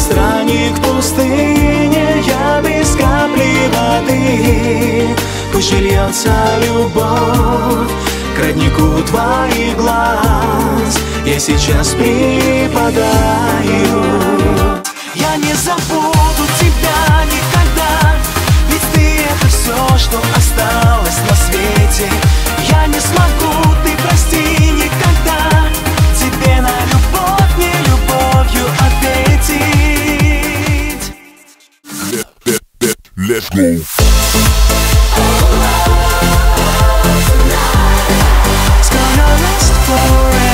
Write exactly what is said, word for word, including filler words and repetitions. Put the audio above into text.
странник в пустыне, я без капли воды. Пусть же льется любовь к роднику твоих глаз, я сейчас припадаю. Я не забуду тебя никогда, ведь ты это все, что осталось на свете. Я не смогу, ты прости никогда, тебе на любовь не любовью ответить. Let's go. It's gonna last forever.